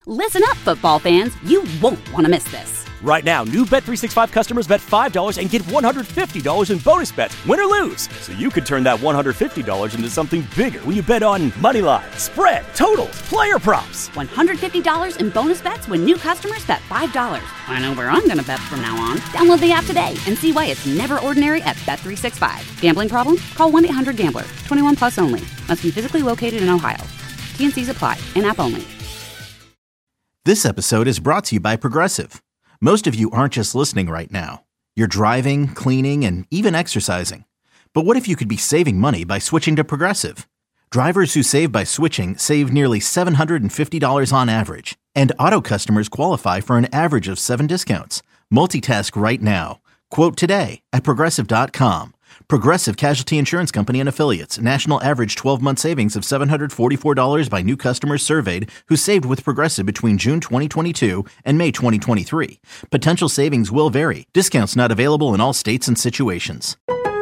Listen up, football fans. You won't want to miss this. Right now, new Bet365 customers bet $5 and get $150 in bonus bets, win or lose. So you could turn that $150 into something bigger when you bet on money line, spread, totals, player props. $150 in bonus bets when new customers bet $5. I know where I'm going to bet from now on. Download the app today and see why it's never ordinary at Bet365. Gambling problem? Call 1-800-GAMBLER. 21 plus only. Must be physically located in Ohio. T&Cs apply. In-app only. This episode is brought to you by Progressive. Most of you aren't just listening right now. You're driving, cleaning, and even exercising. But what if you could be saving money by switching to Progressive? Drivers who save by switching save nearly $750 on average. And auto customers qualify for an average of 7 discounts. Multitask right now. Quote today at Progressive.com. Progressive Casualty Insurance Company and Affiliates. National average 12-month savings of $744 by new customers surveyed who saved with Progressive between June 2022 and May 2023. Potential savings will vary. Discounts not available in all states and situations.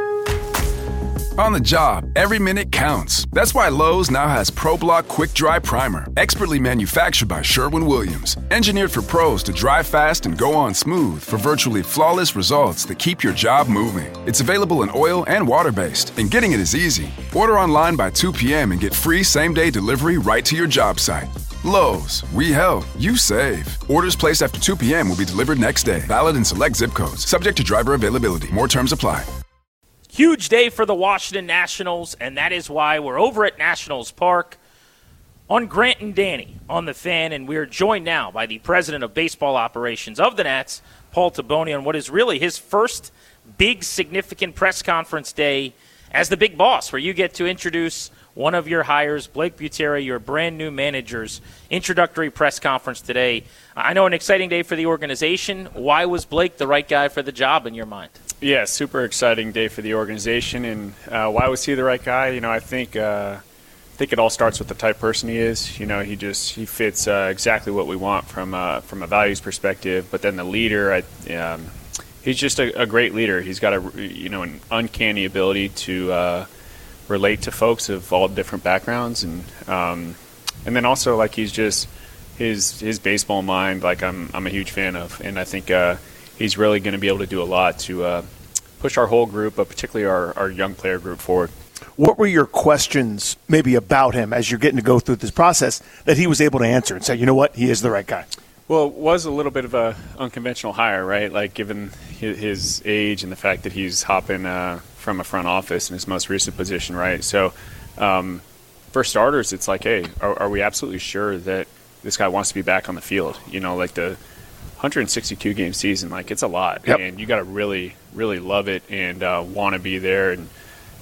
On the job, every minute counts. That's why Lowe's now has ProBlock Quick Dry Primer, expertly manufactured by Sherwin-Williams. Engineered for pros to dry fast and go on smooth for virtually flawless results that keep your job moving. It's available in oil and water-based, and getting it is easy. Order online by 2 p.m. and get free same-day delivery right to your job site. Lowe's, we help, you save. Orders placed after 2 p.m. will be delivered next day. Valid in select zip codes. Subject to driver availability. More terms apply. Huge day for the Washington Nationals, and that is why we're over at Nationals Park on Grant and Danny on the Fan, and we're joined now by the president of baseball operations of the Nats, Paul Taboni, on what is really his first big significant press conference day as the big boss, where you get to introduce one of your hires, Blake Butera, your brand new manager's introductory press conference today. I know an exciting day for the organization. Why was Blake the right guy for the job in your mind? Yeah, super exciting day for the organization, and why was he the right guy? You know, I think it all starts with the type of person he is. You know, he fits exactly what we want from a values perspective. But then the leader, he's just a great leader. He's got an uncanny ability to relate to folks of all different backgrounds, and then also like he's just his baseball mind. Like I'm a huge fan of, and I think he's really going to be able to do a lot to push our whole group, but particularly our young player group forward. What were your questions maybe about him as you're getting to go through this process that he was able to answer and say, you know what, he is the right guy? Well, it was a little bit of a unconventional hire, right? Like given his age and the fact that he's hopping from a front office in his most recent position, right? So for starters, it's like, hey, are we absolutely sure that this guy wants to be back on the field? You know, like the 162-game season, like it's a lot. Yep. And you got to really, really love it and want to be there. And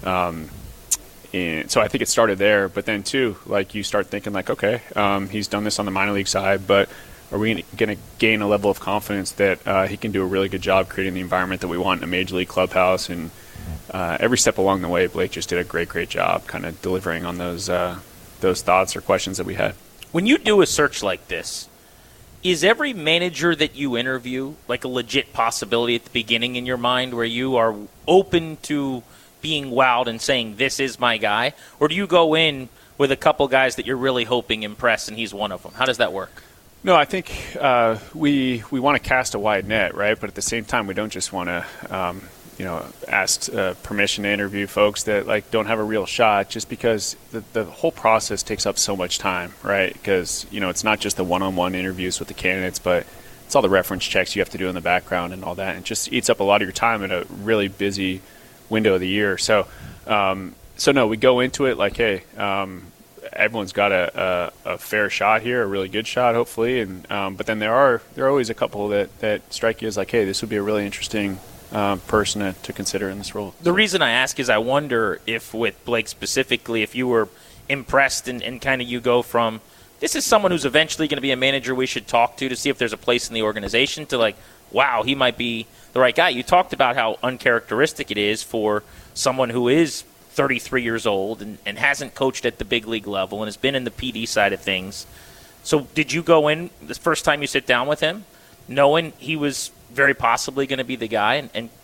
so I think it started there. But then, too, like you start thinking like, okay, he's done this on the minor league side, but are we going to gain a level of confidence that he can do a really good job creating the environment that we want in a major league clubhouse? And every step along the way, Blake just did a great job kind of delivering on those thoughts or questions that we had. When you do a search like this, is every manager that you interview like a legit possibility at the beginning in your mind where you are open to being wowed and saying, this is my guy? Or do you go in with a couple guys that you're really hoping impress and he's one of them? How does that work? No, I think we want to cast a wide net, right? But at the same time, we don't just want to ask permission to interview folks that like don't have a real shot, just because the whole process takes up so much time, right? Because it's not just the one-on-one interviews with the candidates, but it's all the reference checks you have to do in the background and all that. And it just eats up a lot of your time in a really busy window of the year. So no, we go into it like, hey, everyone's got a fair shot here, a really good shot, hopefully. And but then there are always a couple that strike you as like, hey, this would be a really interesting person to consider in this role. The reason I ask is I wonder if with Blake specifically, if you were impressed and kind of you go from, this is someone who's eventually going to be a manager we should talk to see if there's a place in the organization, to like, wow, he might be the right guy. You talked about how uncharacteristic it is for someone who is 33 years old and hasn't coached at the big league level and has been in the PD side of things. So did you go in the first time you sit down with him knowing he was very possibly going to be the guy, and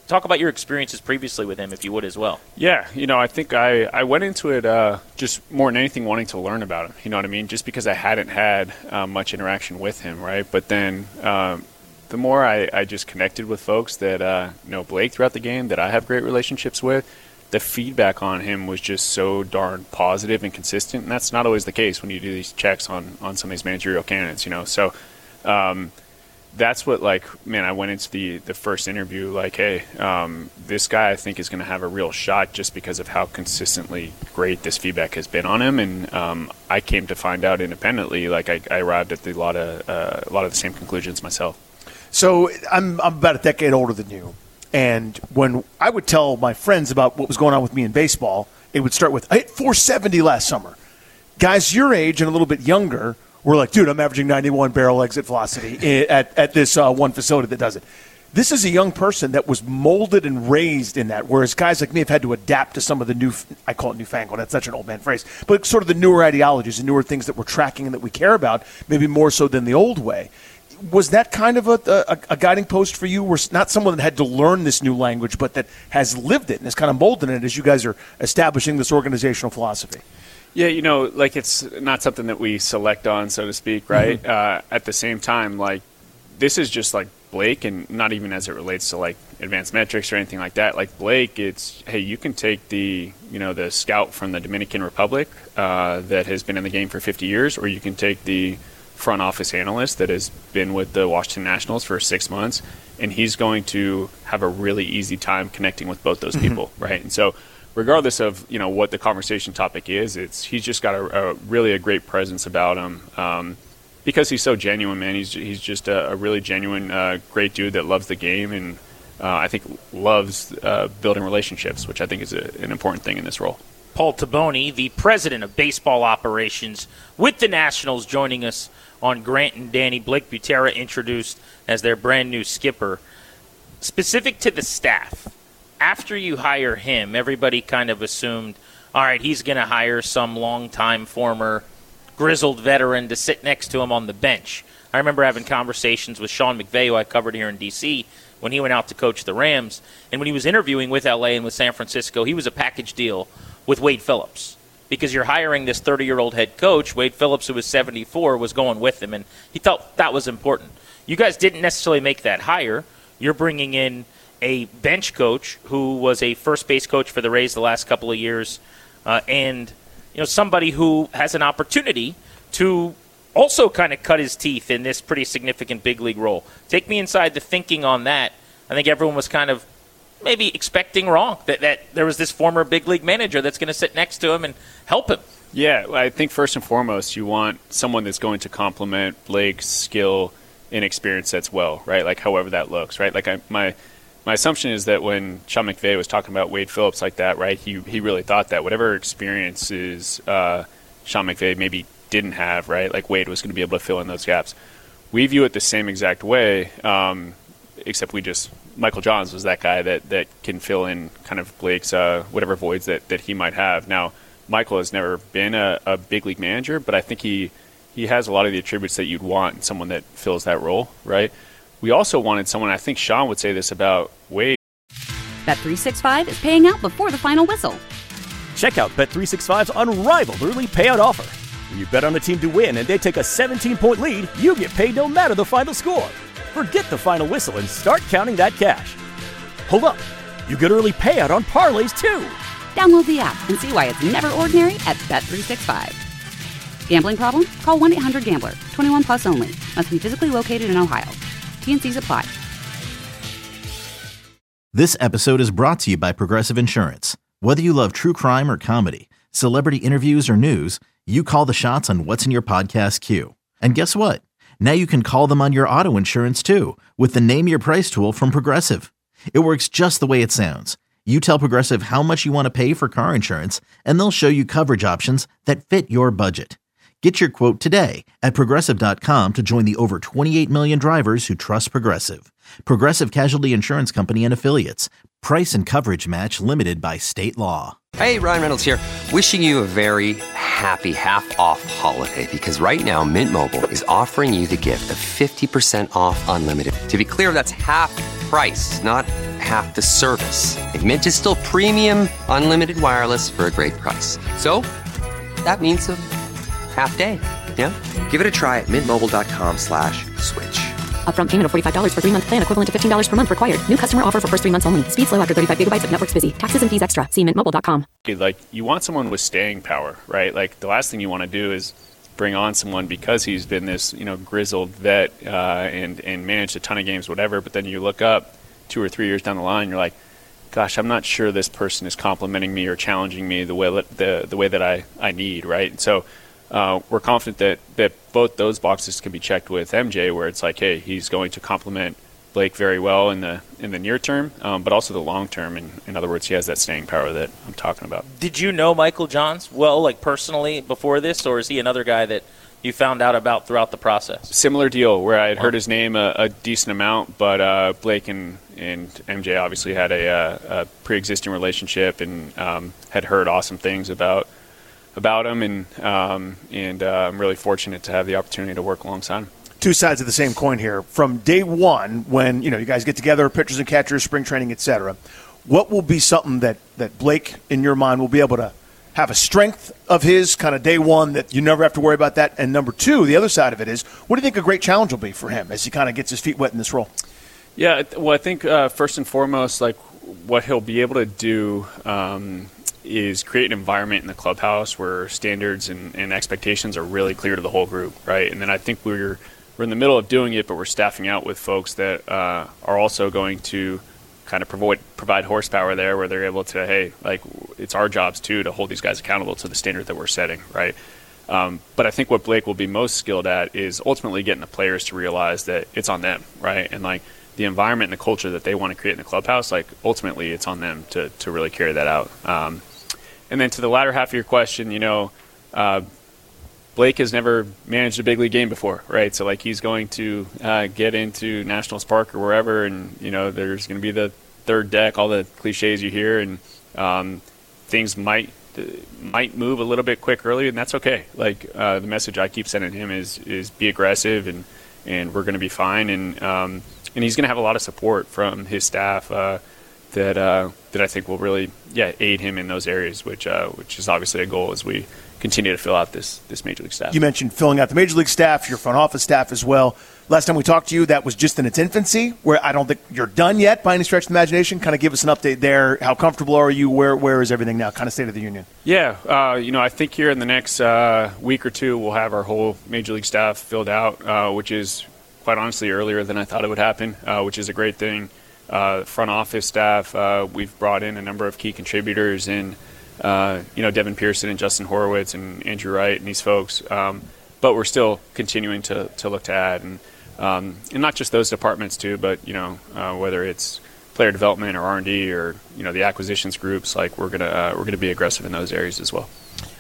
Talk about your experiences previously with him, if you would, as well. Yeah, I think I went into it just more than anything wanting to learn about him. You know what I mean? Just because I hadn't had much interaction with him, right? But then the more I just connected with folks that know Blake throughout the game, that I have great relationships with, the feedback on him was just so darn positive and consistent. And that's not always the case when you do these checks on some of these managerial candidates, So that's what, I went into the first interview like, hey, this guy I think is going to have a real shot just because of how consistently great this feedback has been on him. And I came to find out independently, I arrived at a lot of the same conclusions myself. So I'm about a decade older than you. And when I would tell my friends about what was going on with me in baseball, it would start with, I hit 470 last summer. Guys your age and a little bit younger were like, dude, I'm averaging 91 barrel exit velocity at this one facility that does it. This is a young person that was molded and raised in that, whereas guys like me have had to adapt to some of the new, I call it newfangled, that's such an old man phrase, but sort of the newer ideologies and newer things that we're tracking and that we care about, maybe more so than the old way. Was that kind of a guiding post for you? Where not someone that had to learn this new language, but that has lived it and is kind of molded in it as you guys are establishing this organizational philosophy? Yeah, it's not something that we select on, so to speak, right? Mm-hmm. At the same time, this is just Blake, and not even as it relates to advanced metrics or anything like that. Blake, it's, hey, you can take the scout from the Dominican Republic that has been in the game for 50 years, or you can take the front office analyst that has been with the Washington Nationals for 6 months, and he's going to have a really easy time connecting with both those people, right? And so regardless of what the conversation topic is, he's just got a really great presence about him because he's so genuine, man. He's just a really genuine, great dude that loves the game and I think loves building relationships, which I think is an important thing in this role. Paul Taboni, the president of baseball operations with the Nationals, joining us on Grant and Danny. Blake Butera introduced as their brand new skipper. Specific to the staff, after you hire him, everybody kind of assumed, all right, he's going to hire some longtime former grizzled veteran to sit next to him on the bench. I remember having conversations with Sean McVay, who I covered here in D.C., when he went out to coach the Rams. And when he was interviewing with L.A. and with San Francisco, he was a package deal with Wade Phillips. Because you're hiring this 30-year-old head coach, Wade Phillips, who was 74, was going with him, and he felt that was important. You guys didn't necessarily make that hire. You're bringing in a bench coach who was a first base coach for the Rays the last couple of years, and somebody who has an opportunity to also kind of cut his teeth in this pretty significant big league role. Take me inside the thinking on that. I think everyone was kind of maybe expecting wrong, that there was this former big league manager that's going to sit next to him and help him. Yeah, I think first and foremost, you want someone that's going to complement Blake's skill and experience as well, right? However that looks, right? My assumption is that when Sean McVay was talking about Wade Phillips like that, right, he really thought that whatever experiences Sean McVay maybe didn't have, right, Wade was going to be able to fill in those gaps. We view it the same exact way, except Michael Johns was that guy that can fill in kind of Blake's whatever voids that he might have. Now, Michael has never been a big league manager, but I think he has a lot of the attributes that you'd want in someone that fills that role, right? We also wanted someone, I think Sean would say this about Wade. Bet365 is paying out before the final whistle. Check out Bet365's unrivaled early payout offer. When you bet on a team to win and they take a 17-point lead, you get paid no matter the final score. Forget the final whistle and start counting that cash. Hold up. You get early payout on parlays, too. Download the app and see why it's never ordinary at Bet365. Gambling problem? Call 1-800-GAMBLER. 21 plus only. Must be physically located in Ohio. T&Cs apply. This episode is brought to you by Progressive Insurance. Whether you love true crime or comedy, celebrity interviews or news, you call the shots on what's in your podcast queue. And guess what? Now you can call them on your auto insurance too with the Name Your Price tool from Progressive. It works just the way it sounds. You tell Progressive how much you want to pay for car insurance, and they'll show you coverage options that fit your budget. Get your quote today at Progressive.com to join the over 28 million drivers who trust Progressive. Progressive Casualty Insurance Company and Affiliates. Price and coverage match limited by state law. Hey, Ryan Reynolds here. Wishing you a very happy half-off holiday because right now Mint Mobile is offering you the gift of 50% off unlimited. To be clear, that's half price, not half the service. And Mint is still premium, unlimited wireless for a great price. So that means a half day. Yeah? Give it a try at mintmobile.com/switch. Upfront payment of $45 for 3-month plan, equivalent to $15 per month required. New customer offer for first 3 months only. Speed slow after 35 gigabytes if network's busy. Taxes and fees extra. See mintmobile.com. Like, you want someone with staying power, right? Like, the last thing you want to do is bring on someone because he's been this, grizzled vet and managed a ton of games, whatever. But then you look up 2 or 3 years down the line, you're like, gosh, I'm not sure this person is complimenting me or challenging me the way that I need, right? And so we're confident that both those boxes can be checked with MJ, where it's like, hey, he's going to complement Blake very well in the near term, but also the long term. And in other words, he has that staying power that I'm talking about. Did you know Michael Johns well, like personally before this, or is he another guy that you found out about throughout the process? Similar deal, where I had heard his name a decent amount, but Blake and MJ obviously had a pre-existing relationship and had heard awesome things about him, and I'm really fortunate to have the opportunity to work alongside him. Two sides of the same coin here. From day one, when you guys get together, pitchers and catchers, spring training, etc., what will be something that Blake, in your mind, will be able to have a strength of his kind of day one that you never have to worry about that? And number two, the other side of it is, what do you think a great challenge will be for him as he kind of gets his feet wet in this role? Yeah, well, I think first and foremost, like what he'll be able to do is create an environment in the clubhouse where standards and expectations are really clear to the whole group, right? And then I think we're in the middle of doing it, but we're staffing out with folks that are also going to kind of provide horsepower there, where they're able to, hey, like, it's our jobs too to hold these guys accountable to the standard that we're setting, right? But I think what Blake will be most skilled at is ultimately getting the players to realize that it's on them, right? And like the environment and the culture that they want to create in the clubhouse, like ultimately it's on them to really carry that out. And then to the latter half of your question, Blake has never managed a big league game before, right? So, like, he's going to get into Nationals Park or wherever, and, there's going to be the third deck, all the cliches you hear, and things might move a little bit quick early, and that's okay. Like, the message I keep sending him is be aggressive, and we're going to be fine. And he's going to have a lot of support from his staff that I think will really, aid him in those areas, which is obviously a goal as we continue to fill out this Major League staff. You mentioned filling out the Major League staff, your front office staff as well. Last time we talked to you, that was just in its infancy, where I don't think you're done yet by any stretch of the imagination. Kind of give us an update there. How comfortable are you? Where is everything now? Kind of state of the union. Yeah, I think here in the next week or two, we'll have our whole Major League staff filled out, which is quite honestly earlier than I thought it would happen, which is a great thing. Front office staff, we've brought in a number of key contributors in, Devin Pearson and Justin Horowitz and Andrew Wright and these folks. But we're still continuing to look to add, and not just those departments too, but whether it's player development or R&D or the acquisitions groups, like we're gonna be aggressive in those areas as well.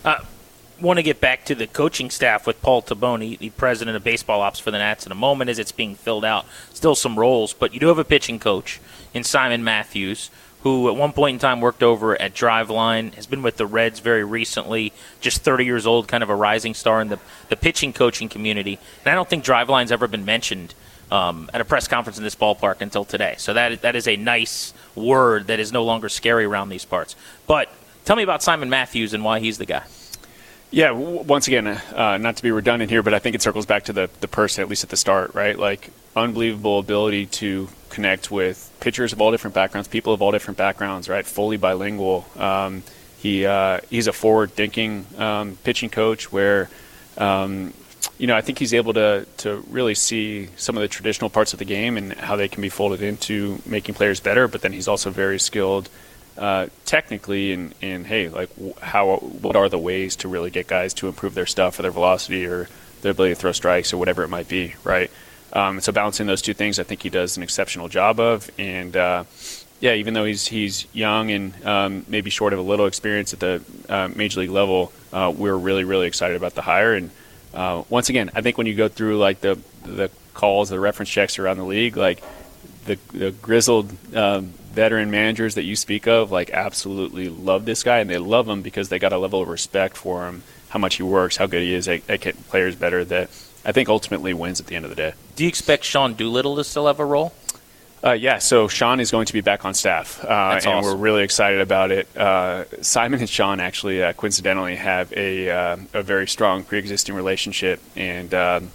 Want to get back to the coaching staff with Paul Taboni, the president of baseball ops for the Nats, in a moment as it's being filled out. Still some roles, but you do have a pitching coach in Simon Matthews, who at one point in time worked over at Driveline, has been with the Reds very recently, just 30 years old, kind of a rising star in the pitching coaching community. And I don't think Driveline's ever been mentioned at a press conference in this ballpark until today. So that is a nice word that is no longer scary around these parts. But tell me about Simon Matthews and why he's the guy. Yeah, once again, not to be redundant here, but I think it circles back to the person, at least at the start, right? Like, unbelievable ability to connect with pitchers of all different backgrounds, people of all different backgrounds, right? Fully bilingual. He's a forward-thinking pitching coach where, I think he's able to really see some of the traditional parts of the game and how they can be folded into making players better, but then he's also very skilled technically in hey, like what are the ways to really get guys to improve their stuff or their velocity or their ability to throw strikes or whatever it might be, right? So balancing those two things, I think he does an exceptional job of. And even though he's young and maybe short of a little experience at the major league level, we're really, really excited about the hire. And once again, I think when you go through like the calls, the reference checks around the league, like the grizzled veteran managers that you speak of, like, absolutely love this guy, and they love him because they got a level of respect for him, how much he works, how good he is at getting players better, that I think ultimately wins at the end of the day. Do you expect Sean Doolittle to still have a role? So Sean is going to be back on staff, and awesome. We're really excited about it. Simon and Sean actually coincidentally have a very strong pre-existing relationship, and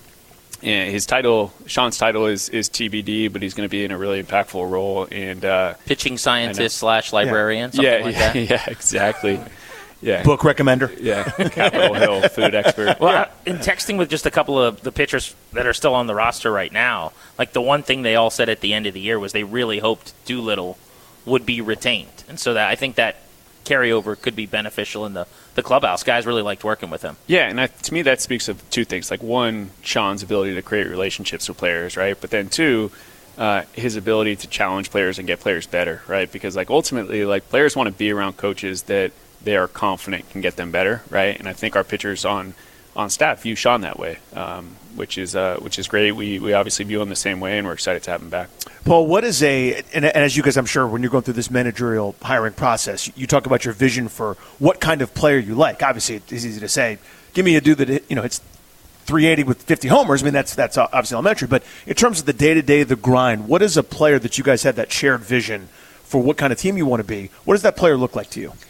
his title, Sean's title is TBD, but he's going to be in a really impactful role. And pitching scientist / librarian, something like that. Yeah, exactly. Yeah. Book recommender. Yeah, Capitol Hill food expert. Well, in texting with just a couple of the pitchers that are still on the roster right now, like the one thing they all said at the end of the year was they really hoped Doolittle would be retained. And so that I think that carryover could be beneficial in the clubhouse. Guys really liked working with him. Yeah, and to me that speaks of two things. Like, one, Sean's ability to create relationships with players, right? But then two, his ability to challenge players and get players better, right? Because like ultimately, like players want to be around coaches that they are confident can get them better, right? And I think our pitchers on staff view Sean that way, which is great. We obviously view him the same way, and we're excited to have him back. Paul, what is and as you guys, I'm sure, when you're going through this managerial hiring process, you talk about your vision for what kind of player you like. Obviously, it's easy to say, give me a dude that it's 380 with 50 homers. I mean, that's obviously elementary. But in terms of the day-to-day, the grind, what is a player that you guys have that shared vision for what kind of team you want to be? What does that player look like to you?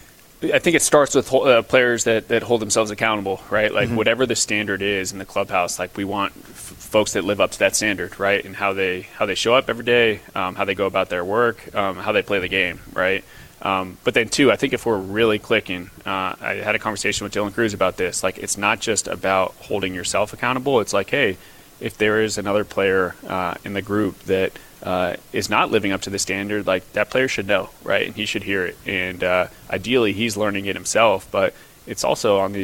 I think it starts with players that hold themselves accountable, right? Like whatever the standard is in the clubhouse, like we want folks that live up to that standard, right? And how they show up every day, how they go about their work, how they play the game, right? But then two, I think if we're really clicking, I had a conversation with Dylan Cruz about this. Like, it's not just about holding yourself accountable. It's like, hey, if there is another player in the group that is not living up to the standard, like that player should know, right? And he should hear it. And ideally, he's learning it himself. But it's also on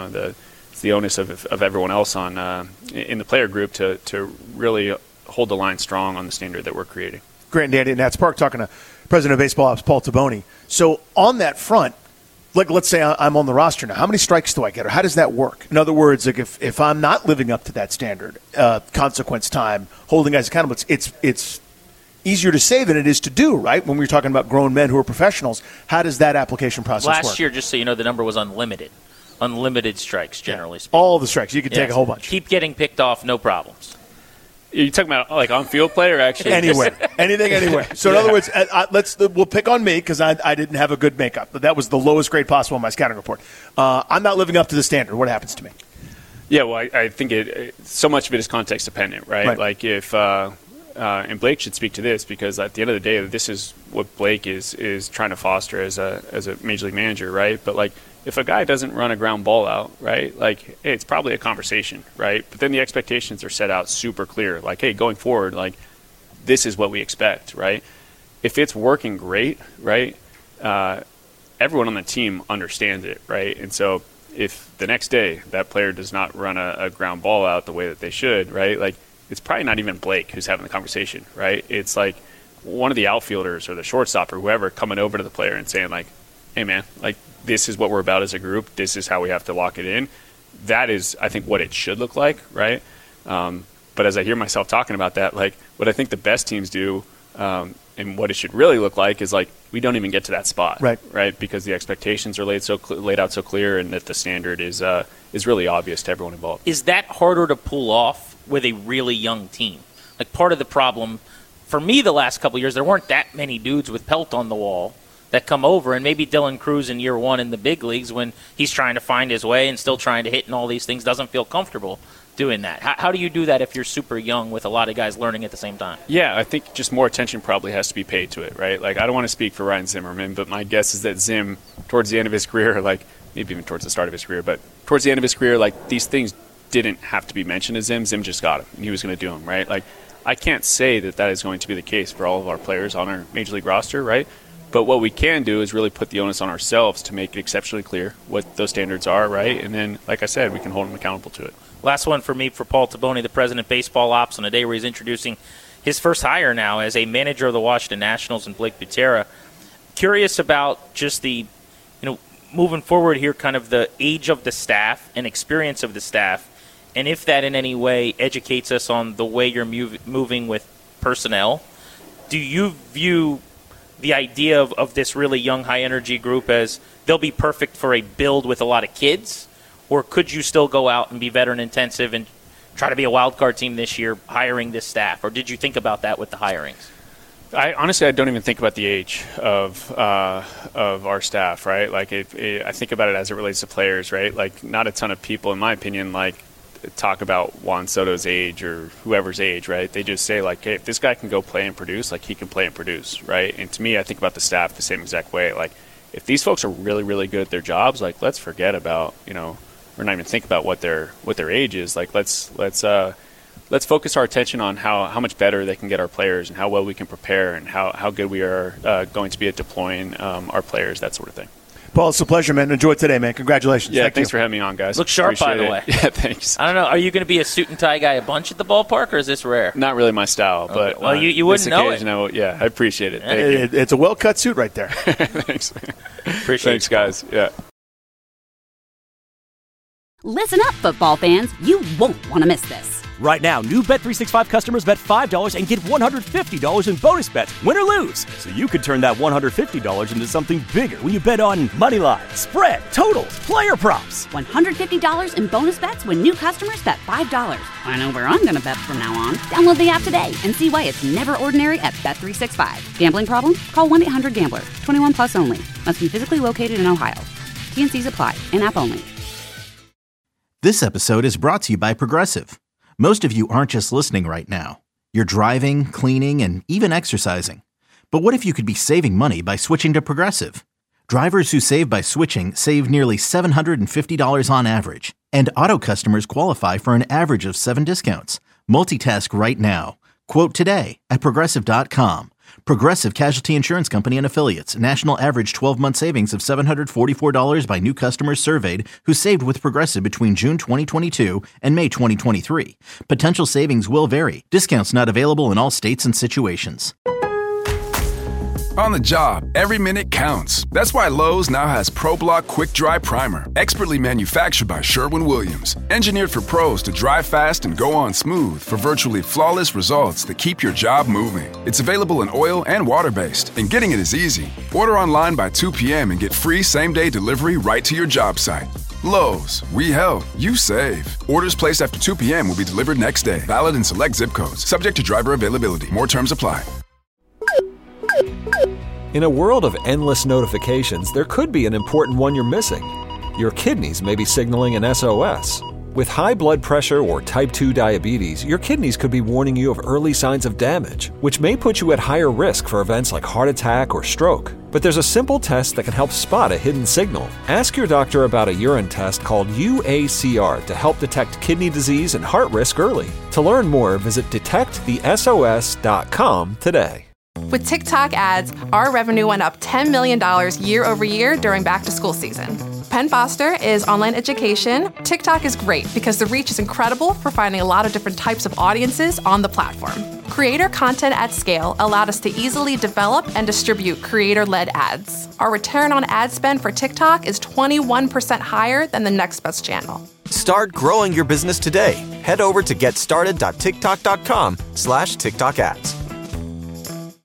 it's the onus of everyone else in the player group to really hold the line strong on the standard that we're creating. Grant and Danny at Nats Park talking to President of Baseball Ops Paul Taboni. So on that front, like let's say I'm on the roster now. How many strikes do I get, or how does that work? In other words, like if I'm not living up to that standard, consequence time, holding guys accountable, it's easier to say than it is to do, right? When we're talking about grown men who are professionals, how does that application process work? Last year, just so you know, the number was unlimited. Unlimited strikes, generally speaking. All the strikes. You could take a whole bunch. Keep getting picked off, no problems. Are you talking about like on-field play or actually? Anywhere. Anything, anywhere. So in other words, we'll pick on me because I didn't have a good makeup. But that was the lowest grade possible in my scouting report. I'm not living up to the standard. What happens to me? Yeah, well, I think so much of it is context dependent, right? Like if and Blake should speak to this because at the end of the day, this is what Blake is trying to foster as a major league manager, right? But like if a guy doesn't run a ground ball out, right, like hey, it's probably a conversation, right? But then the expectations are set out super clear, like hey, going forward, like this is what we expect, right? If it's working great, right, everyone on the team understands it, right? And so if the next day that player does not run a ground ball out the way that they should, right, like it's probably not even Blake who's having the conversation, right? It's like one of the outfielders or the shortstop or whoever coming over to the player and saying like, hey man, like this is what we're about as a group. This is how we have to lock it in. That is, I think, what it should look like, right? But as I hear myself talking about that, like what I think the best teams do and what it should really look like is like we don't even get to that spot, right? Because the expectations are laid out so clear, and that the standard is really obvious to everyone involved. Is that harder to pull off with a really young team? Like part of the problem for me the last couple of years, there weren't that many dudes with pelt on the wall that come over, and maybe Dylan Cruz in year one in the big leagues when he's trying to find his way and still trying to hit and all these things doesn't feel comfortable doing that. How do you do that if you're super young with a lot of guys learning at the same time? Yeah, I think just more attention probably has to be paid to it, right? Like I don't want to speak for Ryan Zimmerman, but my guess is that Zim, towards the end of his career, like maybe even towards the start of his career, but towards the end of his career, like these things didn't have to be mentioned to Zim. Zim just got him, and he was going to do them, right? Like I can't say that is going to be the case for all of our players on our Major League roster, right? But what we can do is really put the onus on ourselves to make it exceptionally clear what those standards are, right? And then, like I said, we can hold them accountable to it. Last one for me for Paul Taboni, the president of Baseball Ops, on a day where he's introducing his first hire now as a manager of the Washington Nationals and Blake Butera. Curious about just the, moving forward here, kind of the age of the staff and experience of the staff, and if that in any way educates us on the way you're moving with personnel. Do you view the idea of this really young, high-energy group as they'll be perfect for a build with a lot of kids? Or could you still go out and be veteran-intensive and try to be a wild card team this year hiring this staff? Or did you think about that with the hirings? I honestly don't even think about the age of our staff, right? Like, I think about it as it relates to players, right? Like, not a ton of people, in my opinion, like, talk about Juan Soto's age or whoever's age, right? They just say, like, hey, if this guy can go play and produce, like, he can play and produce, right? And to me, I think about the staff the same exact way. Like, if these folks are really, really good at their jobs, like, let's forget about, or not even think about what their age is. Like, let's focus our attention on how much better they can get our players and how well we can prepare and how good we are going to be at deploying our players, that sort of thing. Paul, it's a pleasure, man. Enjoy it today, man. Congratulations. Yeah, thanks for having me on, guys. Look sharp, Appreciate by the it. way. Yeah, thanks. I don't know. Are you going to be a suit and tie guy a bunch at the ballpark, or is this rare? Not really my style, but well, you wouldn't know it. I appreciate it. Thank you. It's a well-cut suit right there. Thanks. Thanks, guys. Yeah. Listen up, football fans. You won't want to miss this. Right now, new Bet365 customers bet $5 and get $150 in bonus bets, win or lose. So you could turn that $150 into something bigger when you bet on money line, spread, totals, player props. $150 in bonus bets when new customers bet $5. I know where I'm going to bet from now on. Download the app today and see why it's never ordinary at Bet365. Gambling problem? Call 1-800-GAMBLER. 21 plus only. Must be physically located in Ohio. T&Cs apply. In-app only. This episode is brought to you by Progressive. Most of you aren't just listening right now. You're driving, cleaning, and even exercising. But what if you could be saving money by switching to Progressive? Drivers who save by switching save nearly $750 on average. And auto customers qualify for an average of 7 discounts. Multitask right now. Quote today at Progressive.com. Progressive Casualty Insurance Company and Affiliates. National average 12-month savings of $744 by new customers surveyed who saved with Progressive between June 2022 and May 2023. Potential savings will vary. Discounts not available in all states and situations. On the job, every minute counts. That's why Lowe's now has ProBlock Quick Dry Primer, expertly manufactured by Sherwin-Williams. Engineered for pros to dry fast and go on smooth for virtually flawless results that keep your job moving. It's available in oil and water-based, and getting it is easy. Order online by 2 p.m. and get free same-day delivery right to your job site. Lowe's, we help, you save. Orders placed after 2 p.m. will be delivered next day. Valid in select zip codes. Subject to driver availability. More terms apply. In a world of endless notifications, there could be an important one you're missing. Your kidneys may be signaling an SOS. With high blood pressure or type 2 diabetes, your kidneys could be warning you of early signs of damage, which may put you at higher risk for events like heart attack or stroke. But there's a simple test that can help spot a hidden signal. Ask your doctor about a urine test called UACR to help detect kidney disease and heart risk early. To learn more, visit detectthesos.com today. With TikTok ads, our revenue went up $10 million year over year during back-to-school season. Penn Foster is online education. TikTok is great because the reach is incredible for finding a lot of different types of audiences on the platform. Creator content at scale allowed us to easily develop and distribute creator-led ads. Our return on ad spend for TikTok is 21% higher than the next best channel. Start growing your business today. Head over to getstarted.tiktok.com/TikTok ads.